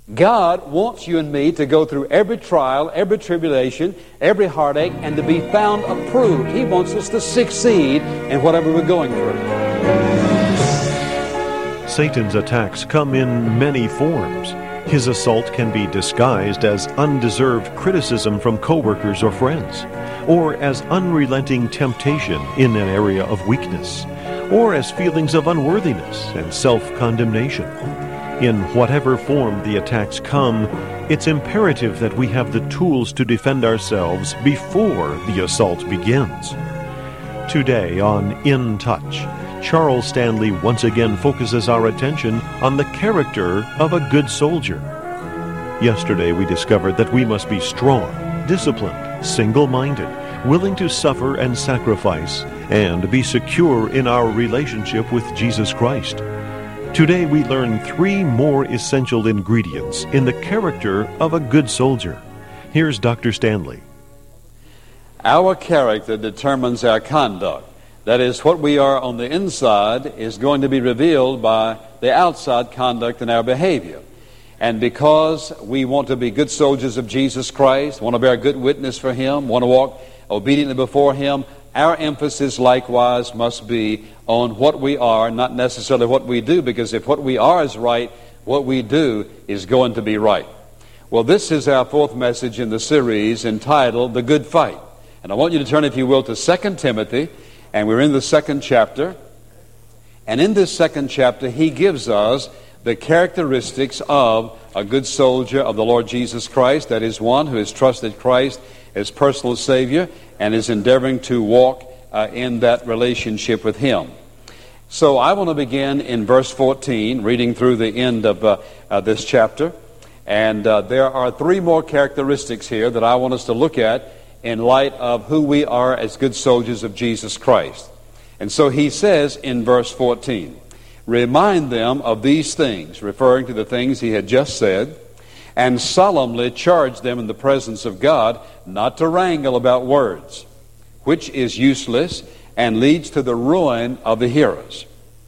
God wants you and me to go through every trial, every tribulation, every heartache, and to be found approved. He wants us to succeed in whatever we're going through. Satan's attacks come in many forms. His assault can be disguised as undeserved criticism from coworkers or friends, or as unrelenting temptation in an area of weakness, or as feelings of unworthiness and self-condemnation. In whatever form the attacks come, it's imperative that we have the tools to defend ourselves before the assault begins. Today on In Touch, Charles Stanley once again focuses our attention on the character of a good soldier. Yesterday we discovered that we must be strong, disciplined, single-minded, willing to suffer and sacrifice, and be secure in our relationship with Jesus Christ. Today we learn 3 more essential ingredients in the character of a good soldier. Here's Dr. Stanley. Our character determines our conduct. That is, what we are on the inside is going to be revealed by the outside conduct and our behavior. And because we want to be good soldiers of Jesus Christ, want to bear good witness for Him, want to walk obediently before Him, our emphasis likewise must be on what we are, not necessarily what we do, because if what we are is right, what we do is going to be right. Well, this is our 4th message in the series entitled The Good Fight. And I want you to turn, if you will, to 2 Timothy, and we're in the 2nd chapter. And in this 2nd chapter, he gives us the characteristics of a good soldier of the Lord Jesus Christ. That is, one who has trusted Christ as personal Savior and is endeavoring to walk in that relationship with Him. So I want to begin in verse 14, reading through the end of this chapter. And there are 3 more characteristics here that I want us to look at in light of who we are as good soldiers of Jesus Christ. And so he says in verse 14, "Remind them of these things," referring to the things he had just said, "and solemnly charge them in the presence of God not to wrangle about words, which is useless and leads to the ruin of the hearers.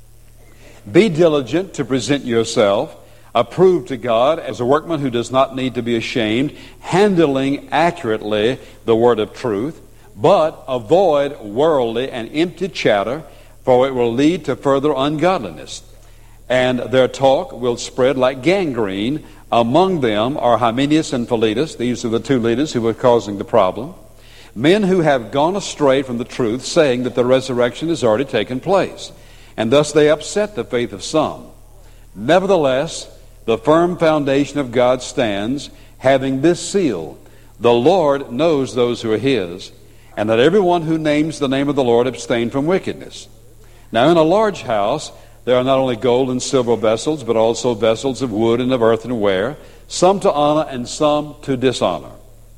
Be diligent to present yourself approved to God as a workman who does not need to be ashamed, handling accurately the word of truth, but avoid worldly and empty chatter, for it will lead to further ungodliness. And their talk will spread like gangrene. Among them are Hymenaeus and Philetus." These are the 2 leaders who were causing the problem. "Men who have gone astray from the truth, saying that the resurrection has already taken place. And thus they upset the faith of some. Nevertheless, the firm foundation of God stands, having this seal: the Lord knows those who are His, and that everyone who names the name of the Lord abstain from wickedness. Now in a large house there are not only gold and silver vessels, but also vessels of wood and of earthenware, some to honor and some to dishonor.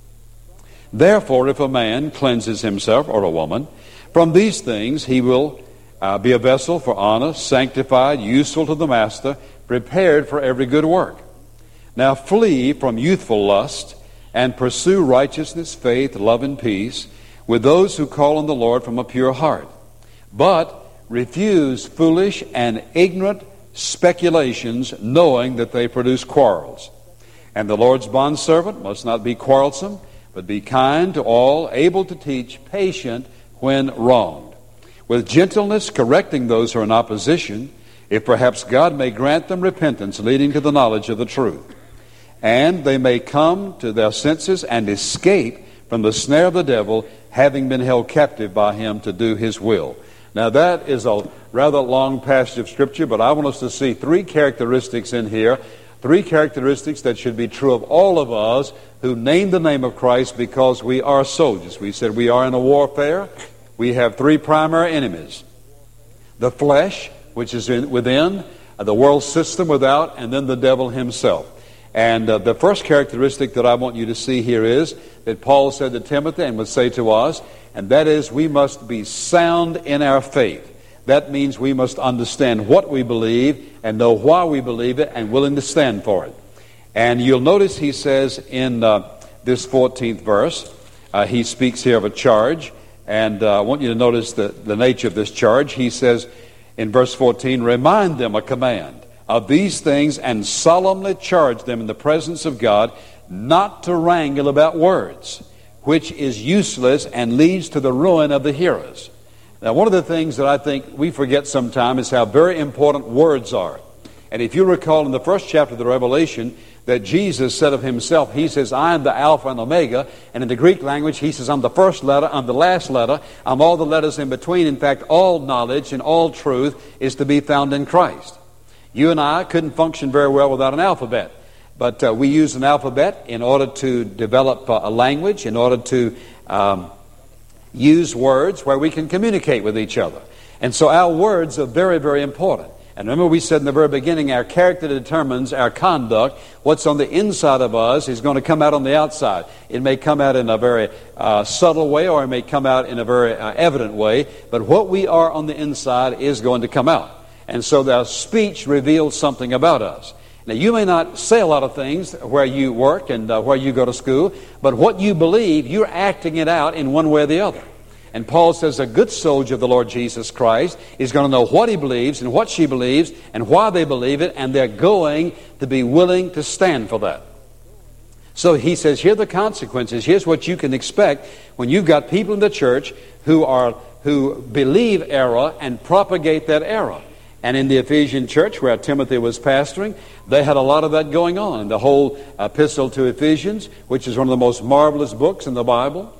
Therefore, if a man cleanses himself, or a woman, from these things, he will be a vessel for honor, sanctified, useful to the master, prepared for every good work. Now flee from youthful lust, and pursue righteousness, faith, love, and peace, with those who call on the Lord from a pure heart. But refuse foolish and ignorant speculations, knowing that they produce quarrels. And the Lord's bondservant must not be quarrelsome, but be kind to all, able to teach, patient when wronged, with gentleness correcting those who are in opposition, if perhaps God may grant them repentance leading to the knowledge of the truth, and they may come to their senses and escape from the snare of the devil, having been held captive by him to do his will." Now that is a rather long passage of Scripture, but I want us to see 3 characteristics in here, 3 characteristics that should be true of all of us who name the name of Christ, because we are soldiers. We said we are in a warfare. We have 3 primary enemies: the flesh, which is within, the world system without, and then the devil himself. And the first characteristic that I want you to see here is that Paul said to Timothy and would say to us, and that is we must be sound in our faith. That means we must understand what we believe and know why we believe it and willing to stand for it. And you'll notice he says in this 14th verse, he speaks here of a charge, and I want you to notice the nature of this charge. He says in verse 14, "Remind them," a command, of these things and solemnly charge them in the presence of God not to wrangle about words, which is useless and leads to the ruin of the hearers. Now, one of the things that I think we forget sometimes is how very important words are. And if you recall in the first chapter of the Revelation that Jesus said of himself, he says, I am the Alpha and Omega. And in the Greek language, he says, I'm the first letter, I'm the last letter, I'm all the letters in between. In fact, all knowledge and all truth is to be found in Christ. You and I couldn't function very well without an alphabet. But we use an alphabet in order to develop a language, in order to use words where we can communicate with each other. And so our words are very, very important. And remember we said in the very beginning, our character determines our conduct. What's on the inside of us is going to come out on the outside. It may come out in a very subtle way, or it may come out in a very evident way. But what we are on the inside is going to come out. And so our speech reveals something about us. Now, you may not say a lot of things where you work and where you go to school, but what you believe, you're acting it out in one way or the other. And Paul says a good soldier of the Lord Jesus Christ is going to know what he believes and what she believes and why they believe it, and they're going to be willing to stand for that. So he says, here are the consequences. Here's what you can expect when you've got people in the church who believe error and propagate that error. And in the Ephesian church where Timothy was pastoring, they had a lot of that going on. In the whole epistle to Ephesians, which is one of the most marvelous books in the Bible,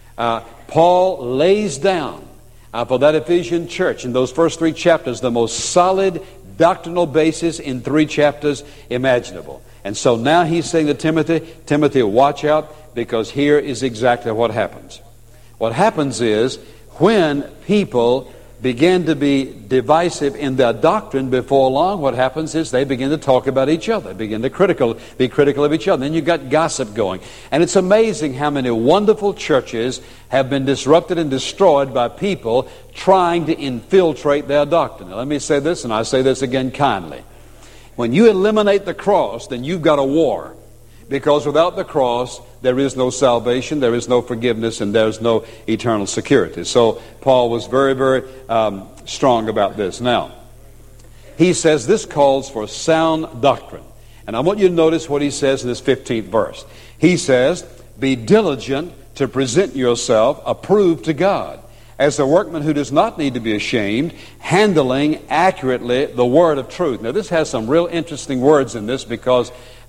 Paul lays down for that Ephesian church in those first 3 chapters the most solid doctrinal basis in 3 chapters imaginable. And so now he's saying to Timothy, watch out, because here is exactly what happens. What happens is when people begin to be divisive in their doctrine, before long what happens is they begin to talk about each other, begin to be critical of each other. Then you've got gossip going. And it's amazing how many wonderful churches have been disrupted and destroyed by people trying to infiltrate their doctrine. Now, let me say this, and I say this again kindly. When you eliminate the cross, then you've got a war. Because without the cross, there is no salvation, there is no forgiveness, and there is no eternal security. So Paul was very, very strong about this. Now, he says this calls for sound doctrine. And I want you to notice what he says in this 15th verse. He says, be diligent to present yourself approved to God, as a workman who does not need to be ashamed, handling accurately the word of truth. Now, this has some real interesting words in this, because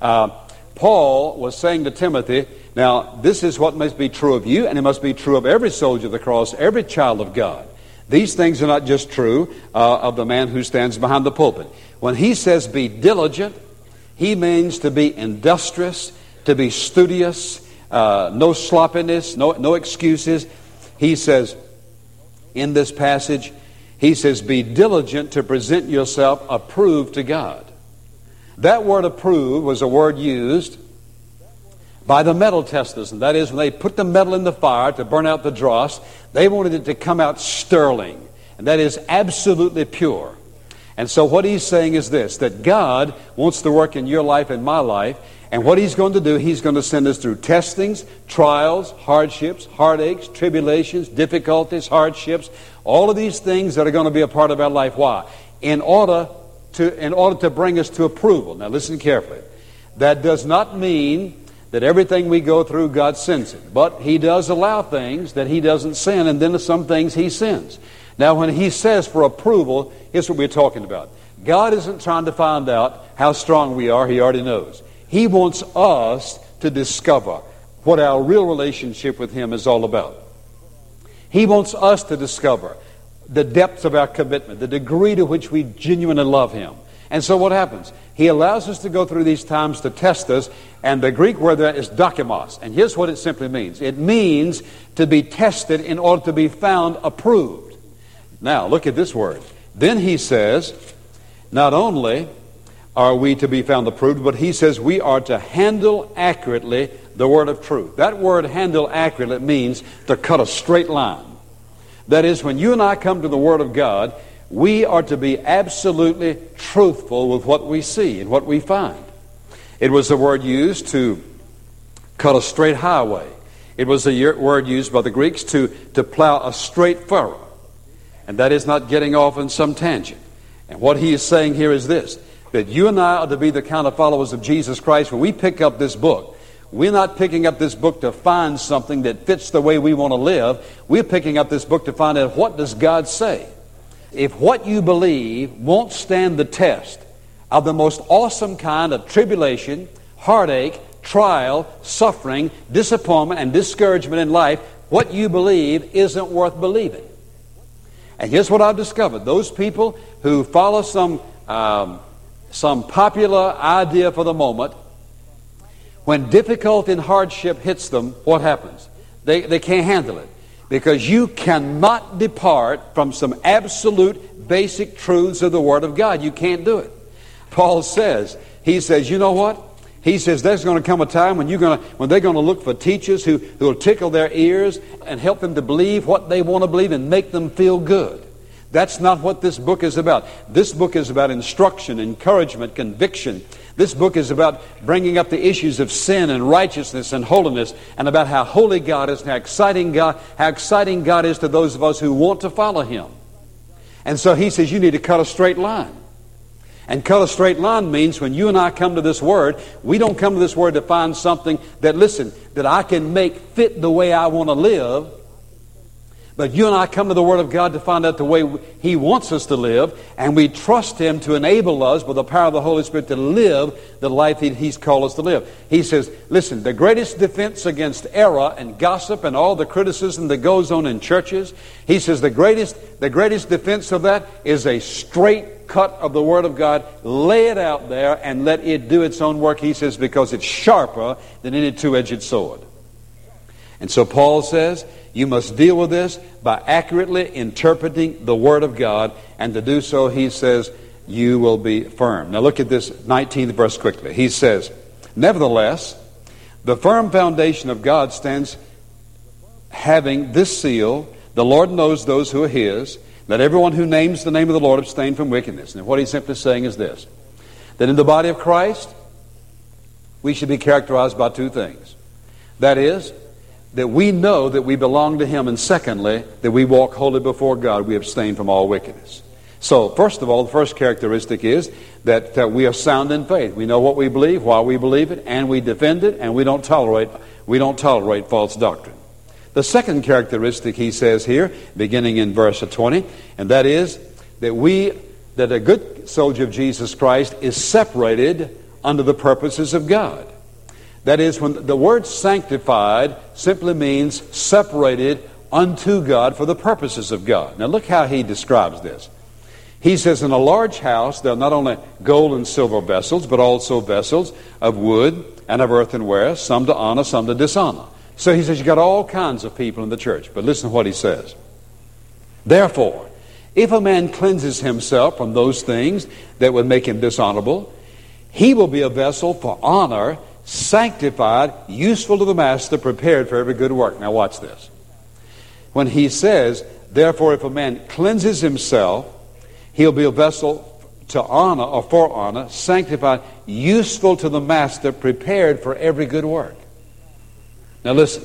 Paul was saying to Timothy, now, this is what must be true of you, and it must be true of every soldier of the cross, every child of God. These things are not just true of the man who stands behind the pulpit. When he says be diligent, he means to be industrious, to be studious, no sloppiness, no excuses. He says in this passage, he says, be diligent to present yourself approved to God. That word approved was a word used by the metal testers, and that is when they put the metal in the fire to burn out the dross, they wanted it to come out sterling, and that is absolutely pure. And so what he's saying is this, that God wants to work in your life and my life, and what he's going to do, he's going to send us through testings, trials, hardships, heartaches, tribulations, difficulties, hardships, all of these things that are going to be a part of our life. Why? In order to bring us to approval. Now listen carefully. That does not mean that everything we go through God sends it. But he does allow things that he doesn't send, and then some things he sends. Now when he says for approval, here's what we're talking about. God isn't trying to find out how strong we are. He already knows. He wants us to discover what our real relationship with him is all about. He wants us to discover the depths of our commitment, the degree to which we genuinely love him. And so what happens? He allows us to go through these times to test us, and the Greek word there is dokimos. And here's what it simply means. It means to be tested in order to be found approved. Now, look at this word. Then he says, not only are we to be found approved, but he says we are to handle accurately the word of truth. That word handle accurately means to cut a straight line. That is, when you and I come to the Word of God, we are to be absolutely truthful with what we see and what we find. It was the word used to cut a straight highway. It was the word used by the Greeks to plow a straight furrow. And that is not getting off in some tangent. And what he is saying here is this, that you and I are to be the kind of followers of Jesus Christ. When we pick up this book, we're not picking up this book to find something that fits the way we want to live. We're picking up this book to find out, what does God say? If what you believe won't stand the test of the most awesome kind of tribulation, heartache, trial, suffering, disappointment, and discouragement in life, what you believe isn't worth believing. And here's what I've discovered. Those people who follow some popular idea for the moment, when difficulty and hardship hits them, what happens? They can't handle it. Because you cannot depart from some absolute basic truths of the Word of God. You can't do it. Paul says, he says, you know what? He says there's going to come a time when they're going to look for teachers who will tickle their ears and help them to believe what they want to believe and make them feel good. That's not what this book is about. This book is about instruction, encouragement, conviction. This book is about bringing up the issues of sin and righteousness and holiness, and about how holy God is and how exciting God is to those of us who want to follow Him. And so he says you need to cut a straight line. And cut a straight line means when you and I come to this Word, we don't come to this Word to find something that I can make fit the way I want to live. But you and I come to the Word of God to find out the way He wants us to live, and we trust Him to enable us with the power of the Holy Spirit to live the life He's called us to live. He says, listen, the greatest defense against error and gossip and all the criticism that goes on in churches, he says the greatest defense of that is a straight cut of the Word of God. Lay it out there and let it do its own work, he says, because it's sharper than any two-edged sword. And so Paul says, you must deal with this by accurately interpreting the Word of God, and to do so, he says, you will be firm. Now look at this 19th verse quickly. He says, nevertheless, the firm foundation of God stands having this seal, the Lord knows those who are His, let everyone who names the name of the Lord abstain from wickedness. And what he's simply saying is this, that in the body of Christ, we should be characterized by two things. That is, that we know that we belong to Him, and secondly, that we walk holy before God, we abstain from all wickedness. So, first of all, the first characteristic is that we are sound in faith. We know what we believe, why we believe it, and we defend it, and we don't tolerate false doctrine. The second characteristic he says here, beginning in verse 20, and that is that a good soldier of Jesus Christ is separated under the purposes of God. That is, when the word sanctified simply means separated unto God for the purposes of God. Now look how he describes this. He says, in a large house there are not only gold and silver vessels, but also vessels of wood and of earthenware, some to honor, some to dishonor. So he says, you've got all kinds of people in the church. But listen to what he says. Therefore, if a man cleanses himself from those things that would make him dishonorable, he will be a vessel for honor, sanctified, useful to the master, prepared for every good work. Now watch this. When he says, therefore, if a man cleanses himself, he'll be a vessel to honor or for honor, sanctified, useful to the master, prepared for every good work. Now listen.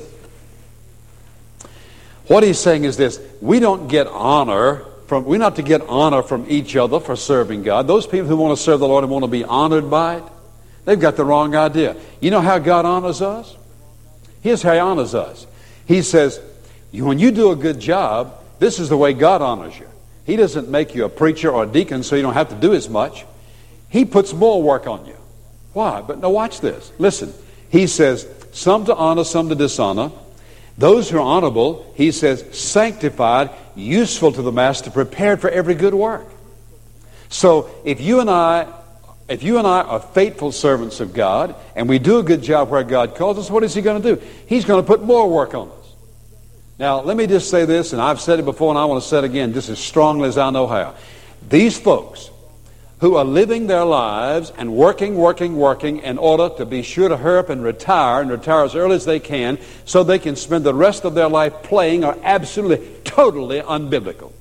What he's saying is this: we're not to get honor from each other for serving God. Those people who want to serve the Lord and want to be honored by it, they've got the wrong idea. You know how God honors us? Here's how He honors us. He says, when you do a good job, this is the way God honors you. He doesn't make you a preacher or a deacon so you don't have to do as much. He puts more work on you. Why? But now watch this. Listen. He says, some to honor, some to dishonor. Those who are honorable, he says, sanctified, useful to the master, prepared for every good work. So if you and I are faithful servants of God, and we do a good job where God calls us, what is He going to do? He's going to put more work on us. Now, let me just say this, and I've said it before, and I want to say it again just as strongly as I know how. These folks who are living their lives and working in order to be sure to hurry up and retire as early as they can so they can spend the rest of their life playing, are absolutely, totally unbiblical.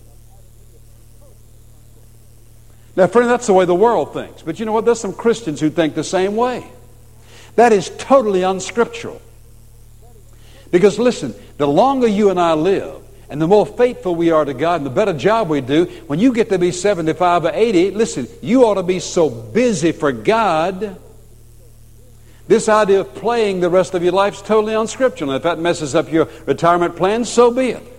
Now, friend, that's the way the world thinks. But you know what? There's some Christians who think the same way. That is totally unscriptural. Because listen, the longer you and I live, and the more faithful we are to God and the better job we do, when you get to be 75 or 80, listen, you ought to be so busy for God. This idea of playing the rest of your life is totally unscriptural. And if that messes up your retirement plans, so be it.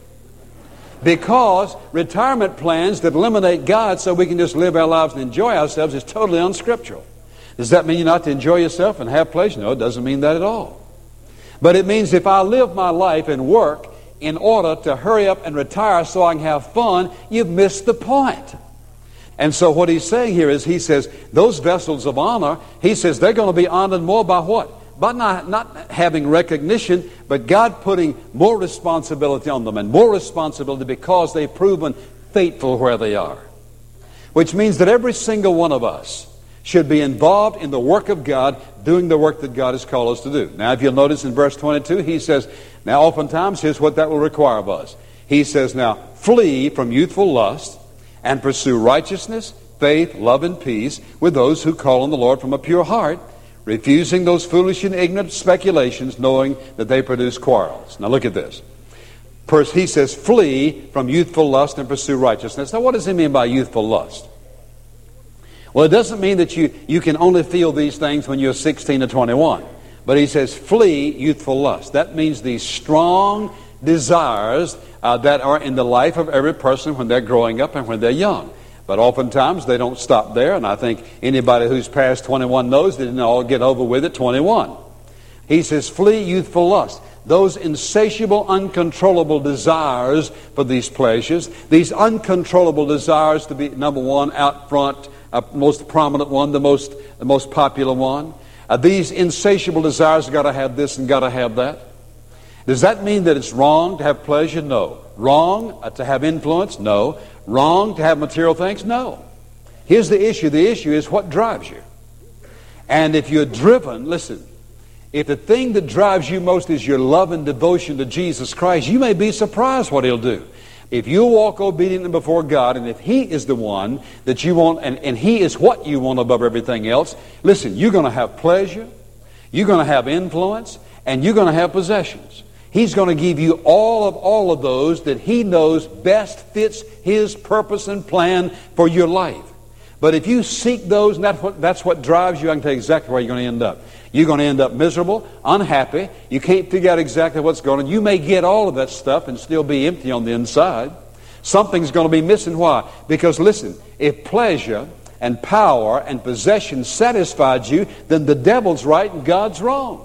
Because retirement plans that eliminate God so we can just live our lives and enjoy ourselves is totally unscriptural. Does that mean you're not to enjoy yourself and have pleasure? No, it doesn't mean that at all. But it means if I live my life and work in order to hurry up and retire so I can have fun, you've missed the point. And so what he's saying here is, he says, those vessels of honor, he says they're going to be honored more by what? By not having recognition, but God putting more responsibility on them, and more responsibility because they've proven faithful where they are. Which means that every single one of us should be involved in the work of God, doing the work that God has called us to do. Now, if you'll notice in verse 22, he says, now oftentimes here's what that will require of us. He says, now flee from youthful lust and pursue righteousness, faith, love, and peace with those who call on the Lord from a pure heart, refusing those foolish and ignorant speculations, knowing that they produce quarrels. Now look at this. First, he says, flee from youthful lust and pursue righteousness. Now what does he mean by youthful lust? Well, it doesn't mean that you can only feel these things when you're 16 or 21. But he says, flee youthful lust. That means these strong desires that are in the life of every person when they're growing up and when they're young. But oftentimes they don't stop there, and I think anybody who's past 21 knows they didn't all get over with at 21. He says, flee youthful lust. Those insatiable, uncontrollable desires for these pleasures, these uncontrollable desires to be, number one, out front, most prominent one, the most popular one. These insatiable desires, got to have this and got to have that. Does that mean that it's wrong to have pleasure? No. Wrong to have influence? No. Wrong to have material things? No. Here's the issue. The issue is what drives you. And if you're driven, listen, if the thing that drives you most is your love and devotion to Jesus Christ, you may be surprised what He'll do. If you walk obediently before God, and if He is the one that you want, and He is what you want above everything else, listen, you're going to have pleasure, you're going to have influence, and you're going to have possessions. He's going to give you all of those that He knows best fits His purpose and plan for your life. But if you seek those, and that's what drives you, I can tell you exactly where you're going to end up. You're going to end up miserable, unhappy. You can't figure out exactly what's going on. You may get all of that stuff and still be empty on the inside. Something's going to be missing. Why? Because listen, if pleasure and power and possession satisfied you, then the devil's right and God's wrong.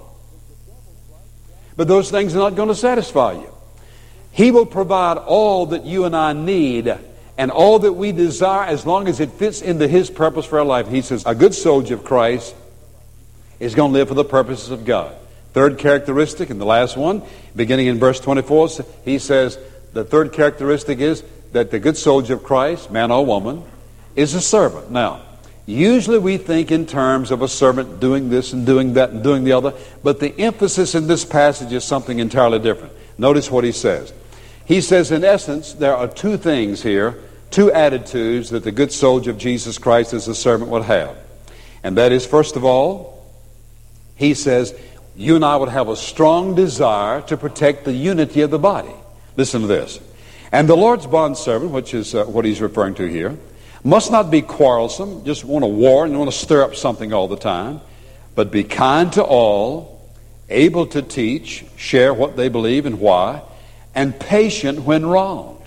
But those things are not going to satisfy you. He will provide all that you and I need and all that we desire as long as it fits into His purpose for our life. He says, a good soldier of Christ is going to live for the purposes of God. Third characteristic, and the last one, beginning in verse 24, he says the third characteristic is that the good soldier of Christ, man or woman, is a servant. Now, usually we think in terms of a servant doing this and doing that and doing the other, but the emphasis in this passage is something entirely different. Notice what he says. He says, in essence, there are two things here, two attitudes that the good soldier of Jesus Christ as a servant would have. And that is, first of all, he says, you and I would have a strong desire to protect the unity of the body. Listen to this. And the Lord's bondservant, which is what he's referring to here, must not be quarrelsome, just want to war and want to stir up something all the time, but be kind to all, able to teach, share what they believe and why, and patient when wronged.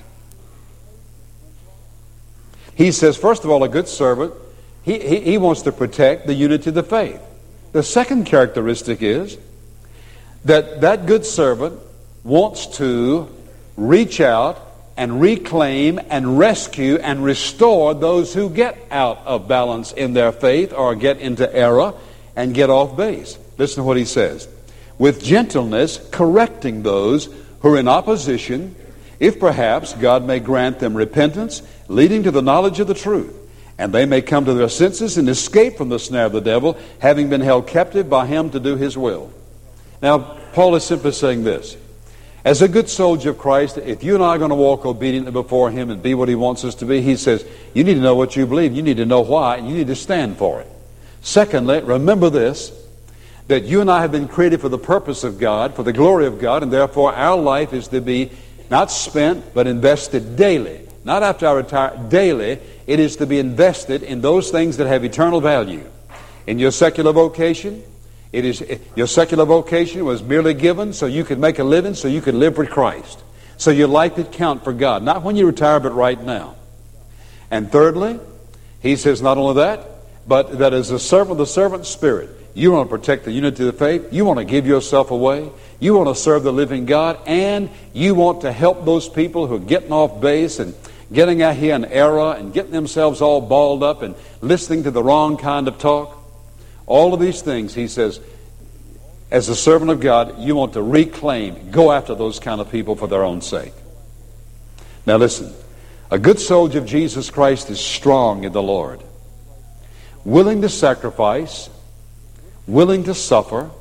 He says, first of all, a good servant, he wants to protect the unity of the faith. The second characteristic is that good servant wants to reach out and reclaim and rescue and restore those who get out of balance in their faith or get into error and get off base. Listen to what he says. With gentleness, correcting those who are in opposition, if perhaps God may grant them repentance, leading to the knowledge of the truth, and they may come to their senses and escape from the snare of the devil, having been held captive by him to do his will. Now, Paul is simply saying this. As a good soldier of Christ, if you and I are going to walk obediently before Him and be what He wants us to be, he says, you need to know what you believe, you need to know why, and you need to stand for it. Secondly, remember this, that you and I have been created for the purpose of God, for the glory of God, and therefore our life is to be Not spent, but invested daily. Not after I retire, daily. It is to be invested in those things that have eternal value. In your secular vocation, your secular vocation was merely given so you could make a living, so you could live for Christ. So your life could count for God. Not when you retire, but right now. And thirdly, he says not only that, but that as a servant of the servant spirit, you want to protect the unity of the faith, you want to give yourself away, you want to serve the living God, and you want to help those people who are getting off base and getting out here in error and getting themselves all balled up and listening to the wrong kind of talk. All of these things, he says, as a servant of God, you want to reclaim, go after those kind of people for their own sake. Now listen, a good soldier of Jesus Christ is strong in the Lord, willing to sacrifice, willing to suffer,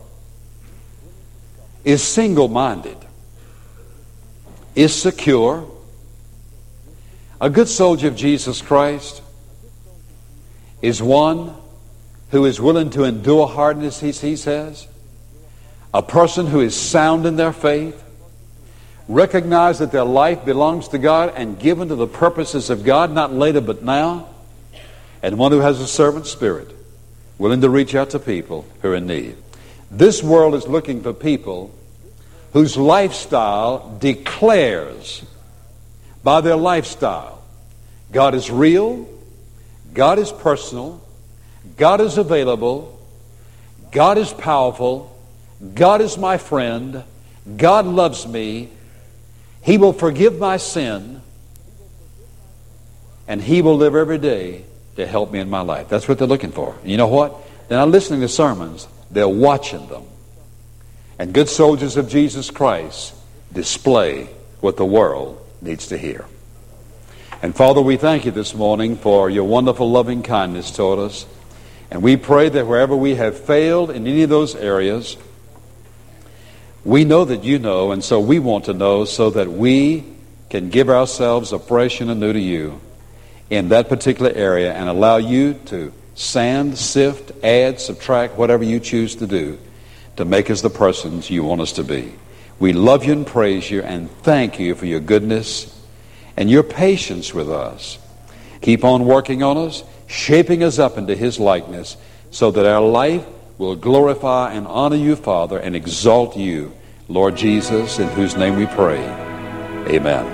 is single-minded, is secure. A good soldier of Jesus Christ is one who is willing to endure hardness, he says. A person who is sound in their faith, recognize that their life belongs to God and given to the purposes of God, not later but now. And one who has a servant spirit, willing to reach out to people who are in need. This world is looking for people whose lifestyle declares by their lifestyle, God is real, God is personal, God is available, God is powerful, God is my friend, God loves me, He will forgive my sin, and He will live every day to help me in my life. That's what they're looking for. And you know what? They're not listening to sermons, they're watching them. And good soldiers of Jesus Christ display what the world needs to hear. And Father, we thank you this morning for your wonderful loving kindness toward us. And we pray that wherever we have failed in any of those areas, we know that you know, and so we want to know so that we can give ourselves afresh and anew to you in that particular area and allow you to sand, sift, add, subtract, whatever you choose to do to make us the persons you want us to be. We love you and praise you and thank you for your goodness and your patience with us. Keep on working on us, shaping us up into His likeness so that our life will glorify and honor you, Father, and exalt you, Lord Jesus, in whose name we pray. Amen.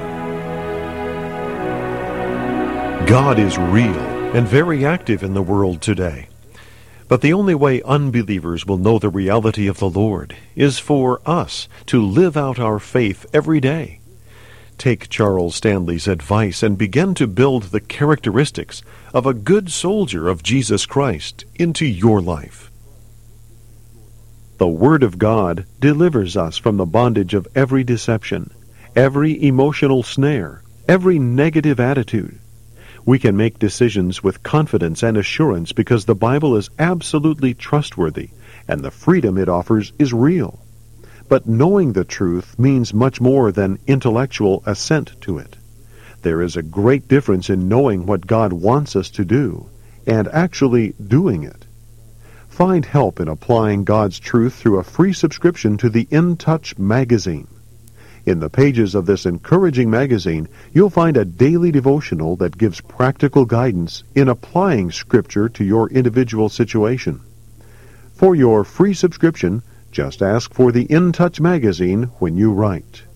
God is real and very active in the world today. But the only way unbelievers will know the reality of the Lord is for us to live out our faith every day. Take Charles Stanley's advice and begin to build the characteristics of a good soldier of Jesus Christ into your life. The Word of God delivers us from the bondage of every deception, every emotional snare, every negative attitude. We can make decisions with confidence and assurance because the Bible is absolutely trustworthy and the freedom it offers is real. But knowing the truth means much more than intellectual assent to it. There is a great difference in knowing what God wants us to do and actually doing it. Find help in applying God's truth through a free subscription to the In Touch magazine. In the pages of this encouraging magazine, you'll find a daily devotional that gives practical guidance in applying Scripture to your individual situation. For your free subscription, just ask for the In Touch magazine when you write.